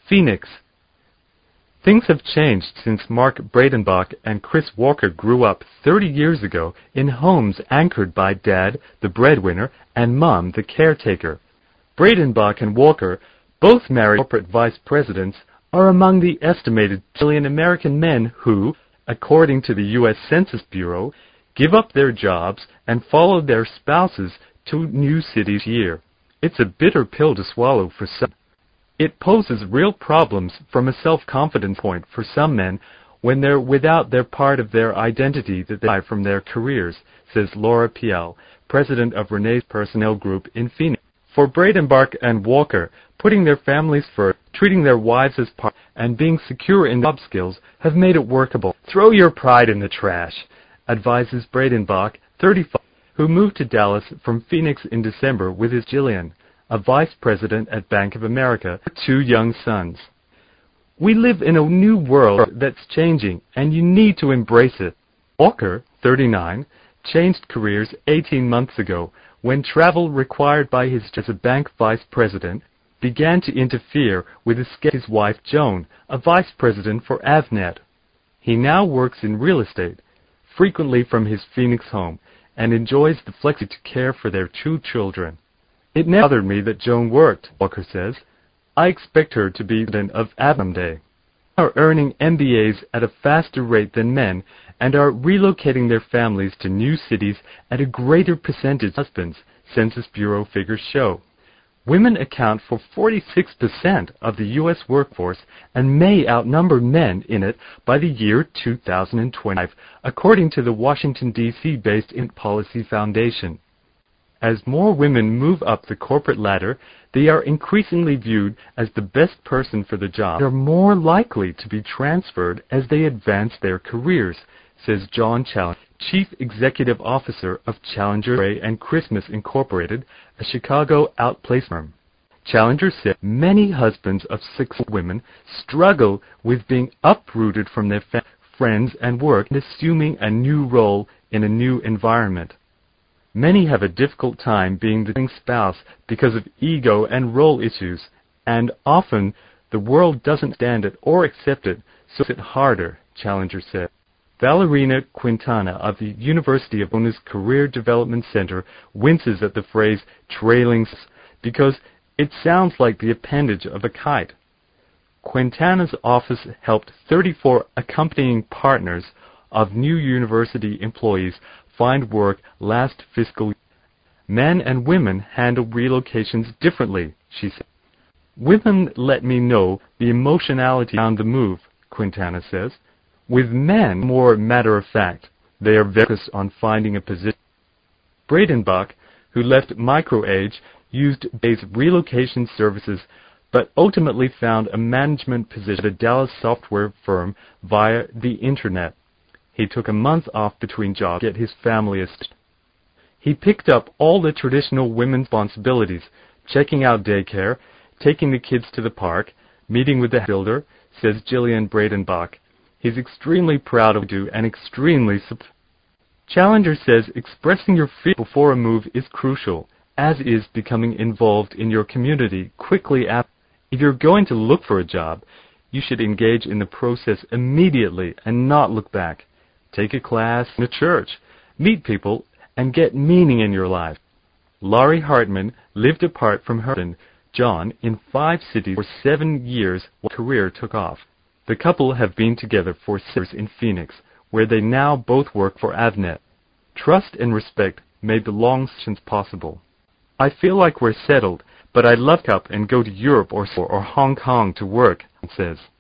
Phoenix. Things have changed since Mark Breidenbach and Chris Walker grew up 30 years ago in homes anchored by Dad, the breadwinner, and Mom, the caretaker. Breidenbach and Walker, both married corporate vice presidents, are among the estimated 2 million American men who, according to the U.S. Census Bureau, give up their jobs and follow their spouses to new cities each year. It's a bitter pill to swallow for some. It poses real problems from a self-confidence point for some men when they're without their part of their identity that they derive from their careers, says Laura Piel, president of Renee's Personnel Group in Phoenix. For Breidenbach and Walker, putting their families first, treating their wives as part, and being secure in job skills have made it workable. Throw your pride in the trash, advises Breidenbach, 35, who moved to Dallas from Phoenix in December with his Jillian, a vice president at Bank of America, with 2 young sons. We live in a new world that's changing, and you need to embrace it. Walker, 39, changed careers 18 months ago when travel required by his job as a bank vice president began to interfere with his wife Joan, a vice president for Avnet. He now works in real estate, frequently from his Phoenix home, and enjoys the flexibility to care for their 2 children. It never bothered me that Joan worked, Walker says. I expect her to be president of Avnet. They are earning MBAs at a faster rate than men and are relocating their families to new cities at a greater percentage than husbands, Census Bureau figures show. Women account for 46% of the U.S. workforce and may outnumber men in it by the year 2025, according to the Washington, D.C.-based Int Policy Foundation. As more women move up the corporate ladder, they are increasingly viewed as the best person for the job and are more likely to be transferred as they advance their careers, says John Challenger, Chief Executive Officer of Challenger Gray and Christmas Incorporated, a Chicago outplacement firm. Challenger said many husbands of 6 women struggle with being uprooted from their friends and work and assuming a new role in a new environment. Many have a difficult time being the spouse because of ego and role issues, and often the world doesn't stand it or accept it, so it's harder, Challenger said. Valerina Quintana of the University of Bona's Career Development Center winces at the phrase trailing because it sounds like the appendage of a kite. Quintana's office helped 34 accompanying partners of new university employees find work last fiscal year. Men and women handle relocations differently, she said. Women let me know the emotionality around the move, Quintana says. With men, more matter of fact, they are very focused on finding a position. Breidenbach, who left MicroAge, used Bay's relocation services, but ultimately found a management position at a Dallas software firm via the internet. He took a month off between jobs to get his family established. He picked up all the traditional women's responsibilities, checking out daycare, taking the kids to the park, meeting with the builder, says Jillian Breidenbach. He's extremely proud of what you do and extremely supportive. Challenger says expressing your feelings before a move is crucial, as is becoming involved in your community quickly after. If you're going to look for a job, you should engage in the process immediately and not look back. Take a class in a church, meet people, and get meaning in your life. Laurie Hartman lived apart from her husband, John, in 5 cities for 7 years while her career took off. The couple have been together for 6 years in Phoenix, where they now both work for Avnet. Trust and respect made the long sessions possible. I feel like we're settled, but I'd love to up and go to Europe or Hong Kong to work, he says.